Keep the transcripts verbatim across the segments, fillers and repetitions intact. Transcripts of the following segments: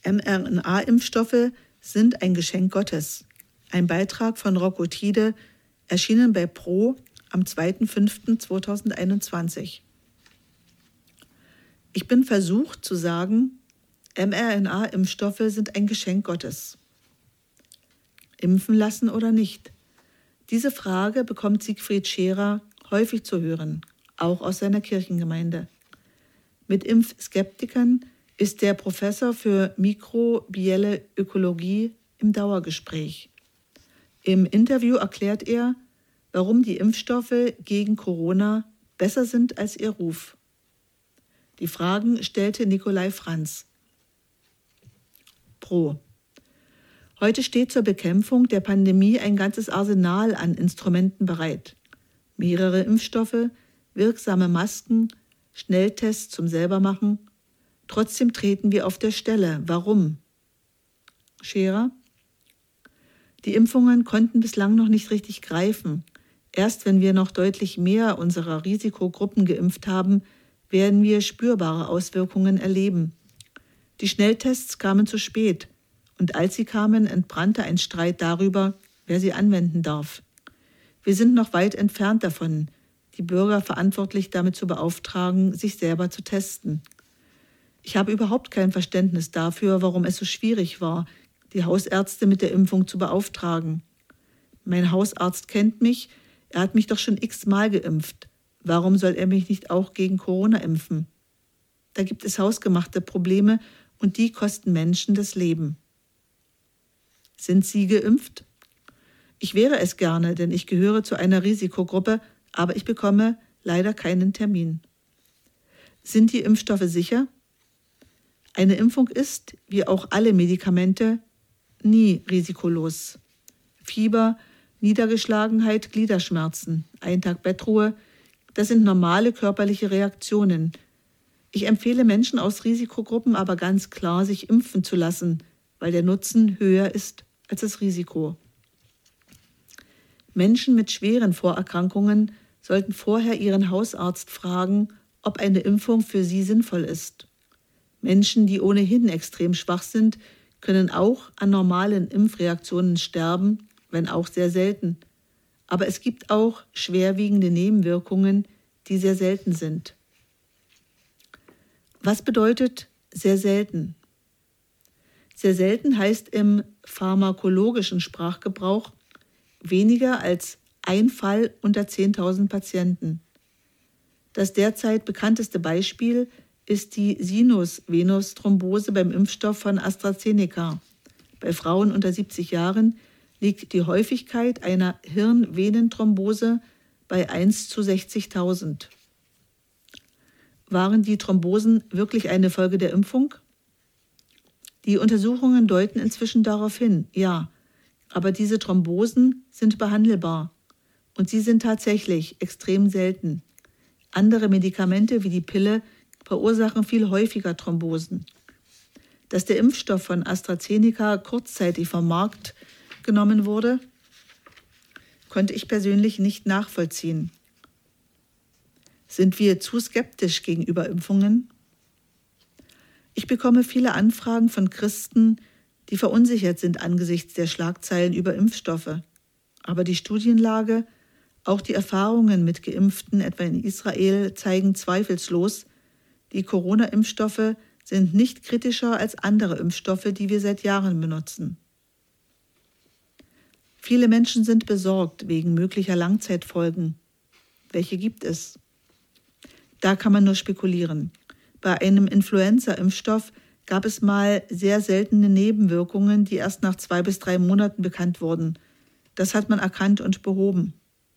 mRNA-Impfstoffe sind ein Geschenk Gottes. Ein Beitrag von Rocco Tiede, erschienen bei Pro am zweiter fünfter zweitausendeinundzwanzig. Ich bin versucht zu sagen, mRNA-Impfstoffe sind ein Geschenk Gottes. Impfen lassen oder nicht? Diese Frage bekommt Siegfried Scherer häufig zu hören, auch aus seiner Kirchengemeinde. Mit Impfskeptikern ist der Professor für mikrobielle Ökologie im Dauergespräch. Im Interview erklärt er, warum die Impfstoffe gegen Corona besser sind als ihr Ruf. Die Fragen stellte Nikolai Franz. Pro. Heute steht zur Bekämpfung der Pandemie ein ganzes Arsenal an Instrumenten bereit. Mehrere Impfstoffe, wirksame Masken, Schnelltests zum Selbermachen. Trotzdem treten wir auf der Stelle. Warum? Scherer? Die Impfungen konnten bislang noch nicht richtig greifen. Erst wenn wir noch deutlich mehr unserer Risikogruppen geimpft haben, werden wir spürbare Auswirkungen erleben. Die Schnelltests kamen zu spät und als sie kamen, entbrannte ein Streit darüber, wer sie anwenden darf. Wir sind noch weit entfernt davon, die Bürger verantwortlich damit zu beauftragen, sich selber zu testen. Ich habe überhaupt kein Verständnis dafür, warum es so schwierig war, die Hausärzte mit der Impfung zu beauftragen. Mein Hausarzt kennt mich, er hat mich doch schon x-mal geimpft. Warum soll er mich nicht auch gegen Corona impfen? Da gibt es hausgemachte Probleme und die kosten Menschen das Leben. Sind Sie geimpft? Ich wäre es gerne, denn ich gehöre zu einer Risikogruppe, aber ich bekomme leider keinen Termin. Sind die Impfstoffe sicher? Eine Impfung ist, wie auch alle Medikamente, nie risikolos. Fieber, Niedergeschlagenheit, Gliederschmerzen, ein Tag Bettruhe, das sind normale körperliche Reaktionen. Ich empfehle Menschen aus Risikogruppen aber ganz klar, sich impfen zu lassen, weil der Nutzen höher ist als das Risiko. Menschen mit schweren Vorerkrankungen sollten vorher ihren Hausarzt fragen, ob eine Impfung für sie sinnvoll ist. Menschen, die ohnehin extrem schwach sind, können auch an normalen Impfreaktionen sterben, wenn auch sehr selten. Aber es gibt auch schwerwiegende Nebenwirkungen, die sehr selten sind. Was bedeutet sehr selten? Sehr selten heißt im pharmakologischen Sprachgebrauch weniger als ein Fall unter zehntausend Patienten. Das derzeit bekannteste Beispiel ist die Sinus-Venus-Thrombose beim Impfstoff von AstraZeneca. Bei Frauen unter siebzig Jahren liegt die Häufigkeit einer Hirnvenenthrombose bei eins zu sechzigtausend. Waren die Thrombosen wirklich eine Folge der Impfung? Die Untersuchungen deuten inzwischen darauf hin, ja, aber diese Thrombosen sind behandelbar und sie sind tatsächlich extrem selten. Andere Medikamente wie die Pille verursachen viel häufiger Thrombosen. Dass der Impfstoff von AstraZeneca kurzzeitig vom Markt genommen wurde, konnte ich persönlich nicht nachvollziehen. Sind wir zu skeptisch gegenüber Impfungen? Ich bekomme viele Anfragen von Christen, die verunsichert sind angesichts der Schlagzeilen über Impfstoffe. Aber die Studienlage, auch die Erfahrungen mit Geimpften, etwa in Israel, zeigen zweifellos, die Corona-Impfstoffe sind nicht kritischer als andere Impfstoffe, die wir seit Jahren benutzen. Viele Menschen sind besorgt wegen möglicher Langzeitfolgen. Welche gibt es? Da kann man nur spekulieren. Bei einem Influenza-Impfstoff gab es mal sehr seltene Nebenwirkungen, die erst nach zwei bis drei Monaten bekannt wurden. Das hat man erkannt und behoben.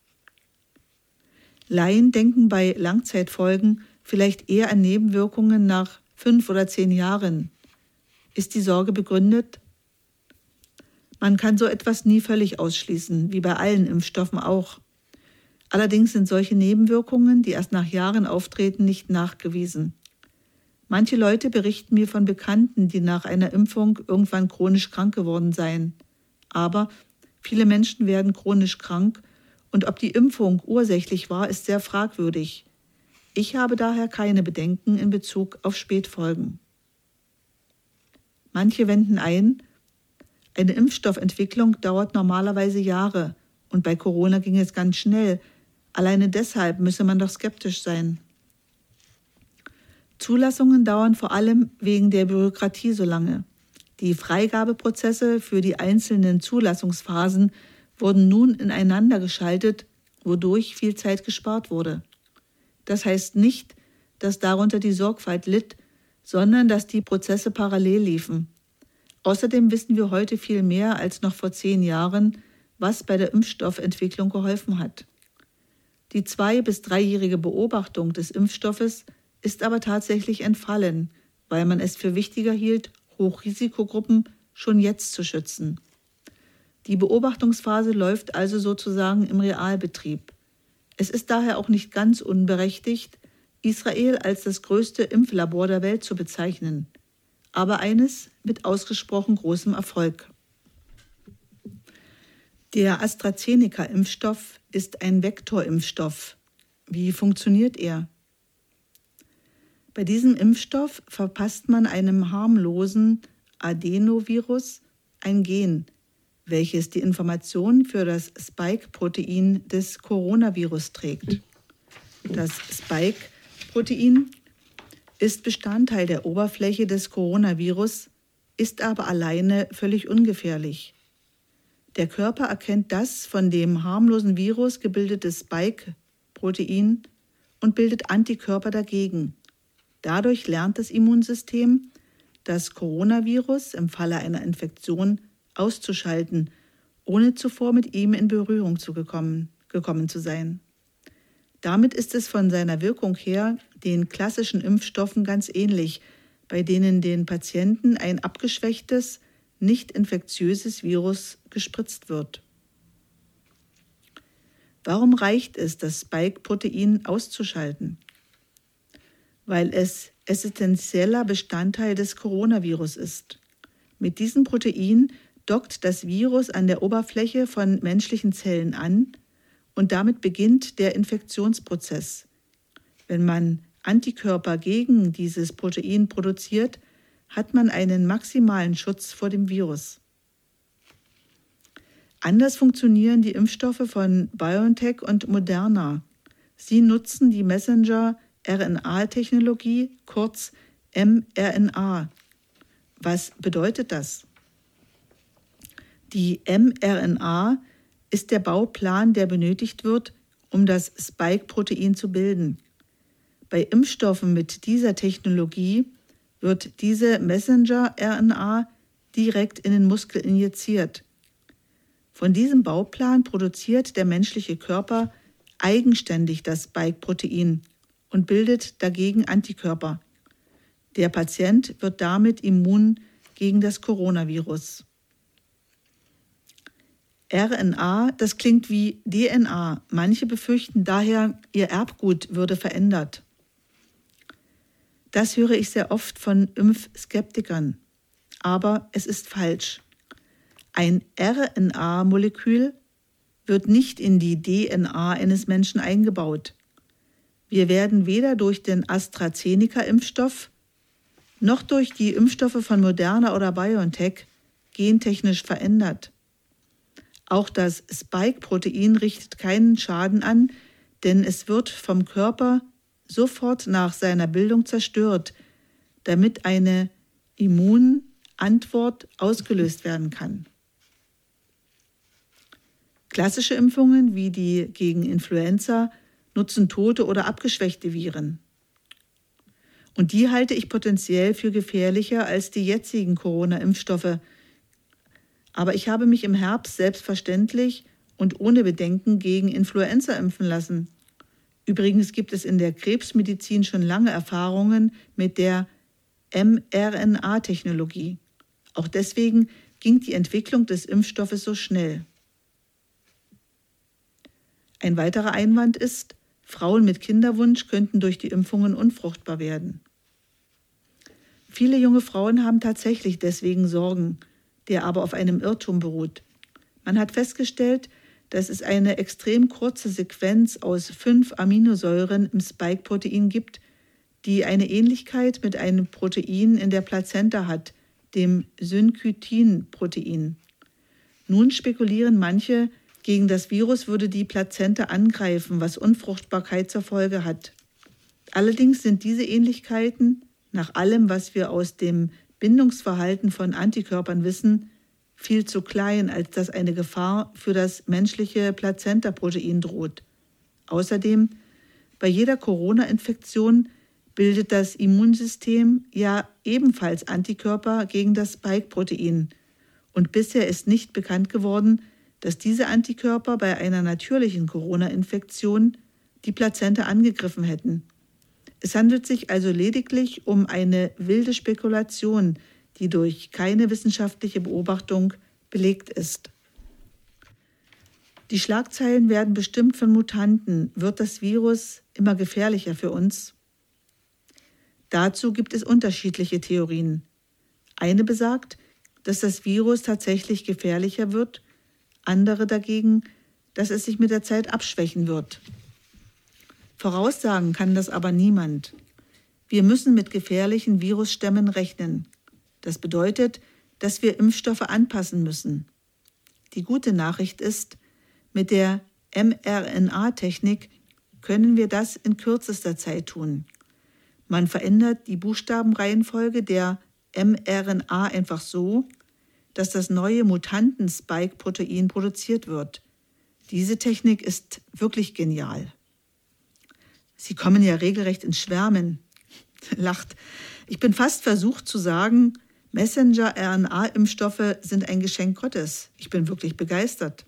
Laien denken bei Langzeitfolgen vielleicht eher an Nebenwirkungen nach fünf oder zehn Jahren. Ist die Sorge begründet? Man kann so etwas nie völlig ausschließen, wie bei allen Impfstoffen auch. Allerdings sind solche Nebenwirkungen, die erst nach Jahren auftreten, nicht nachgewiesen. Manche Leute berichten mir von Bekannten, die nach einer Impfung irgendwann chronisch krank geworden seien. Aber viele Menschen werden chronisch krank und ob die Impfung ursächlich war, ist sehr fragwürdig. Ich habe daher keine Bedenken in Bezug auf Spätfolgen. Manche wenden ein, eine Impfstoffentwicklung dauert normalerweise Jahre und bei Corona ging es ganz schnell. Alleine deshalb müsse man doch skeptisch sein. Zulassungen dauern vor allem wegen der Bürokratie so lange. Die Freigabeprozesse für die einzelnen Zulassungsphasen wurden nun ineinander geschaltet, wodurch viel Zeit gespart wurde. Das heißt nicht, dass darunter die Sorgfalt litt, sondern dass die Prozesse parallel liefen. Außerdem wissen wir heute viel mehr als noch vor zehn Jahren, was bei der Impfstoffentwicklung geholfen hat. Die zwei- bis dreijährige Beobachtung des Impfstoffes ist aber tatsächlich entfallen, weil man es für wichtiger hielt, Hochrisikogruppen schon jetzt zu schützen. Die Beobachtungsphase läuft also sozusagen im Realbetrieb. Es ist daher auch nicht ganz unberechtigt, Israel als das größte Impflabor der Welt zu bezeichnen, aber eines mit ausgesprochen großem Erfolg. Der AstraZeneca-Impfstoff ist ein Vektorimpfstoff. Wie funktioniert er? Bei diesem Impfstoff verpasst man einem harmlosen Adenovirus ein Gen, welches die Information für das Spike-Protein des Coronavirus trägt. Das Spike-Protein ist Bestandteil der Oberfläche des Coronavirus, ist aber alleine völlig ungefährlich. Der Körper erkennt das von dem harmlosen Virus gebildete Spike-Protein und bildet Antikörper dagegen. Dadurch lernt das Immunsystem, das Coronavirus im Falle einer Infektion auszuschalten, ohne zuvor mit ihm in Berührung zu gekommen, gekommen zu sein. Damit ist es von seiner Wirkung her den klassischen Impfstoffen ganz ähnlich, bei denen den Patienten ein abgeschwächtes, nicht infektiöses Virus gespritzt wird. Warum reicht es, das Spike-Protein auszuschalten? Weil es essentieller Bestandteil des Coronavirus ist. Mit diesem Protein dockt das Virus an der Oberfläche von menschlichen Zellen an und damit beginnt der Infektionsprozess. Wenn man Antikörper gegen dieses Protein produziert, hat man einen maximalen Schutz vor dem Virus. Anders funktionieren die Impfstoffe von BioNTech und Moderna. Sie nutzen die Messenger-R N A-Technologie, kurz mRNA. Was bedeutet das? Die mRNA ist der Bauplan, der benötigt wird, um das Spike-Protein zu bilden. Bei Impfstoffen mit dieser Technologie wird diese Messenger-R N A direkt in den Muskel injiziert. Von diesem Bauplan produziert der menschliche Körper eigenständig das Spike-Protein und bildet dagegen Antikörper. Der Patient wird damit immun gegen das Coronavirus. R N A, das klingt wie D N A. Manche befürchten daher, ihr Erbgut würde verändert. Das höre ich sehr oft von Impfskeptikern. Aber es ist falsch. Ein R N A-Molekül wird nicht in die D N A eines Menschen eingebaut. Wir werden weder durch den AstraZeneca-Impfstoff noch durch die Impfstoffe von Moderna oder BioNTech gentechnisch verändert. Auch das Spike-Protein richtet keinen Schaden an, denn es wird vom Körper sofort nach seiner Bildung zerstört, damit eine Immunantwort ausgelöst werden kann. Klassische Impfungen wie die gegen Influenza nutzen tote oder abgeschwächte Viren. Und die halte ich potenziell für gefährlicher als die jetzigen Corona-Impfstoffe. Aber ich habe mich im Herbst selbstverständlich und ohne Bedenken gegen Influenza impfen lassen. Übrigens gibt es in der Krebsmedizin schon lange Erfahrungen mit der mRNA-Technologie. Auch deswegen ging die Entwicklung des Impfstoffes so schnell. Ein weiterer Einwand ist, Frauen mit Kinderwunsch könnten durch die Impfungen unfruchtbar werden. Viele junge Frauen haben tatsächlich deswegen Sorgen, der aber auf einem Irrtum beruht. Man hat festgestellt, dass es eine extrem kurze Sequenz aus fünf Aminosäuren im Spike-Protein gibt, die eine Ähnlichkeit mit einem Protein in der Plazenta hat, dem Syncytin-Protein. Nun spekulieren manche, gegen das Virus würde die Plazenta angreifen, was Unfruchtbarkeit zur Folge hat. Allerdings sind diese Ähnlichkeiten, nach allem, was wir aus dem Bindungsverhalten von Antikörpern wissen, viel zu klein, als dass eine Gefahr für das menschliche Plazenta-Protein droht. Außerdem, bei jeder Corona-Infektion bildet das Immunsystem ja ebenfalls Antikörper gegen das Spike-Protein. Und bisher ist nicht bekannt geworden, dass diese Antikörper bei einer natürlichen Corona-Infektion die Plazenta angegriffen hätten. Es handelt sich also lediglich um eine wilde Spekulation, die durch keine wissenschaftliche Beobachtung belegt ist. Die Schlagzeilen werden bestimmt von Mutanten. Wird das Virus immer gefährlicher für uns? Dazu gibt es unterschiedliche Theorien. Eine besagt, dass das Virus tatsächlich gefährlicher wird, andere dagegen, dass es sich mit der Zeit abschwächen wird. Voraussagen kann das aber niemand. Wir müssen mit gefährlichen Virusstämmen rechnen. Das bedeutet, dass wir Impfstoffe anpassen müssen. Die gute Nachricht ist, mit der mRNA-Technik können wir das in kürzester Zeit tun. Man verändert die Buchstabenreihenfolge der mRNA einfach so, dass das neue Mutanten-Spike-Protein produziert wird. Diese Technik ist wirklich genial. Sie kommen ja regelrecht ins Schwärmen. Lacht. Ich bin fast versucht zu sagen, Messenger-R N A-Impfstoffe sind ein Geschenk Gottes. Ich bin wirklich begeistert.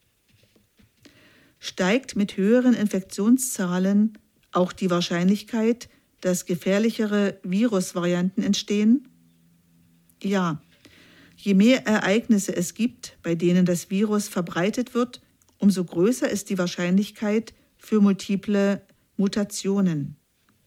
Steigt mit höheren Infektionszahlen auch die Wahrscheinlichkeit, dass gefährlichere Virusvarianten entstehen? Ja. Je mehr Ereignisse es gibt, bei denen das Virus verbreitet wird, umso größer ist die Wahrscheinlichkeit für multiple Mutationen.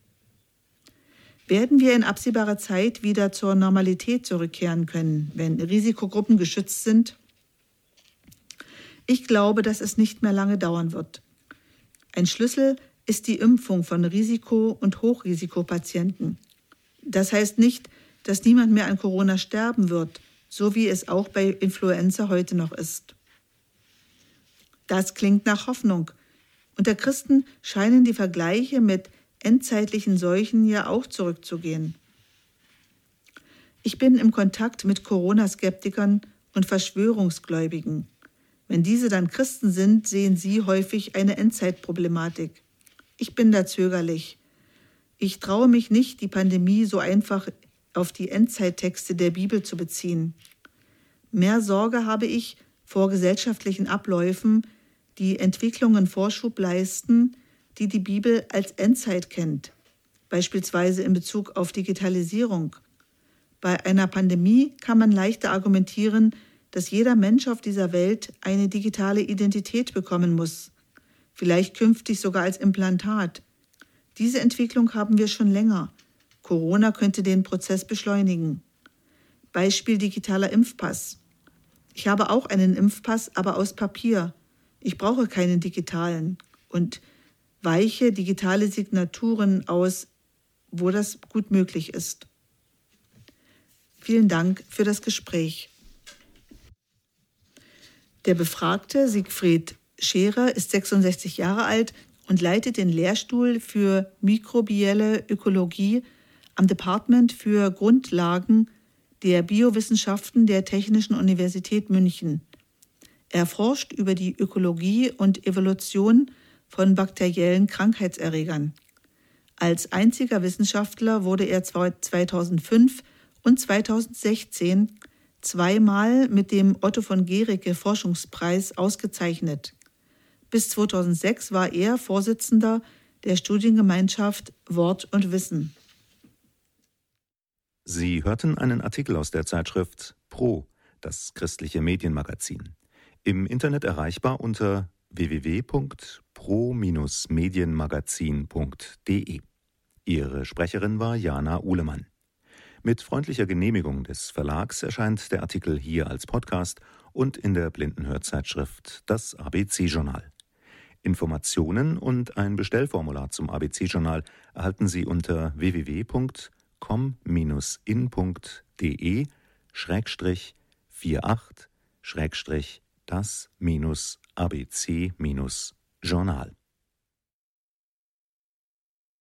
Werden wir in absehbarer Zeit wieder zur Normalität zurückkehren können, wenn Risikogruppen geschützt sind? Ich glaube, dass es nicht mehr lange dauern wird. Ein Schlüssel ist die Impfung von Risiko- und Hochrisikopatienten. Das heißt nicht, dass niemand mehr an Corona sterben wird, so wie es auch bei Influenza heute noch ist. Das klingt nach Hoffnung. Unter Christen scheinen die Vergleiche mit endzeitlichen Seuchen ja auch zurückzugehen. Ich bin im Kontakt mit Corona-Skeptikern und Verschwörungsgläubigen. Wenn diese dann Christen sind, sehen sie häufig eine Endzeitproblematik. Ich bin da zögerlich. Ich traue mich nicht, die Pandemie so einfach auf die Endzeittexte der Bibel zu beziehen. Mehr Sorge habe ich vor gesellschaftlichen Abläufen, die Entwicklungen Vorschub leisten, die die Bibel als Endzeit kennt, beispielsweise in Bezug auf Digitalisierung. Bei einer Pandemie kann man leichter argumentieren, dass jeder Mensch auf dieser Welt eine digitale Identität bekommen muss, vielleicht künftig sogar als Implantat. Diese Entwicklung haben wir schon länger. Corona könnte den Prozess beschleunigen. Beispiel digitaler Impfpass. Ich habe auch einen Impfpass, aber aus Papier. Ich brauche keinen digitalen. Und weiche digitale Signaturen aus, wo das gut möglich ist. Vielen Dank für das Gespräch. Der Befragte Siegfried Scherer ist sechsundsechzig Jahre alt und leitet den Lehrstuhl für mikrobielle Ökologie am Department für Grundlagen der Biowissenschaften der Technischen Universität München. Er forscht über die Ökologie und Evolution von bakteriellen Krankheitserregern. Als einziger Wissenschaftler wurde er zweitausendfünf und zweitausendsechzehn zweimal mit dem Otto von Guericke Forschungspreis ausgezeichnet. Bis zweitausendsechs war er Vorsitzender der Studiengemeinschaft Wort und Wissen. Sie hörten einen Artikel aus der Zeitschrift Pro, das christliche Medienmagazin. Im Internet erreichbar unter w w w punkt pro Bindestrich medienmagazin punkt d e. Ihre Sprecherin war Jana Uhlemann. Mit freundlicher Genehmigung des Verlags erscheint der Artikel hier als Podcast und in der Blindenhörzeitschrift Das A B C-Journal. Informationen und ein Bestellformular zum A B C-Journal erhalten Sie unter w w w punkt com Bindestrich in punkt d e Schrägstrich achtundvierzig Schrägstrich das minus A B C minus Journal.